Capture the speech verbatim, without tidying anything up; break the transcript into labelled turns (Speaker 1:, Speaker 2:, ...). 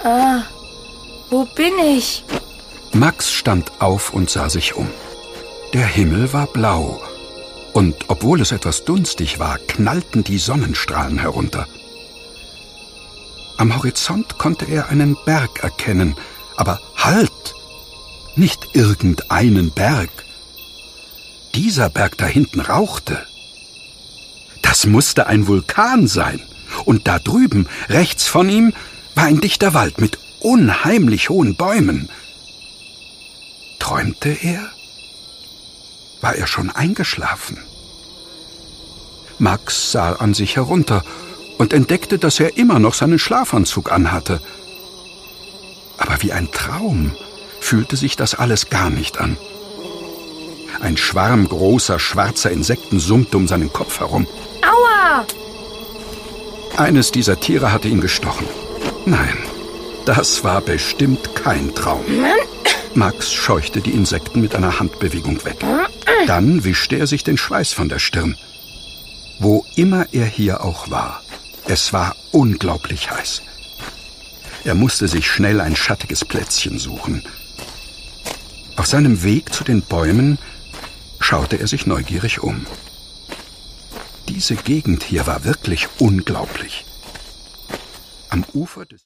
Speaker 1: Ah, wo bin ich?
Speaker 2: Max stand auf und sah sich um. Der Himmel war blau. Und obwohl es etwas dunstig war, knallten die Sonnenstrahlen herunter. Am Horizont konnte er einen Berg erkennen. Aber halt! Nicht irgendeinen Berg. Dieser Berg da hinten rauchte. Das musste ein Vulkan sein. Und da drüben, rechts von ihm, war ein dichter Wald mit unheimlich hohen Bäumen. Träumte er? War er schon eingeschlafen? Max sah an sich herunter und entdeckte, dass er immer noch seinen Schlafanzug anhatte. Aber wie ein Traum fühlte sich das alles gar nicht an. Ein Schwarm großer, schwarzer Insekten summte um seinen Kopf herum.
Speaker 1: Aua!
Speaker 2: Eines dieser Tiere hatte ihn gestochen. Nein, das war bestimmt kein Traum. Max scheuchte die Insekten mit einer Handbewegung weg. Dann wischte er sich den Schweiß von der Stirn. Wo immer er hier auch war, es war unglaublich heiß. Er musste sich schnell ein schattiges Plätzchen suchen. Auf seinem Weg zu den Bäumen schaute er sich neugierig um. Diese Gegend hier war wirklich unglaublich. Am Ufer des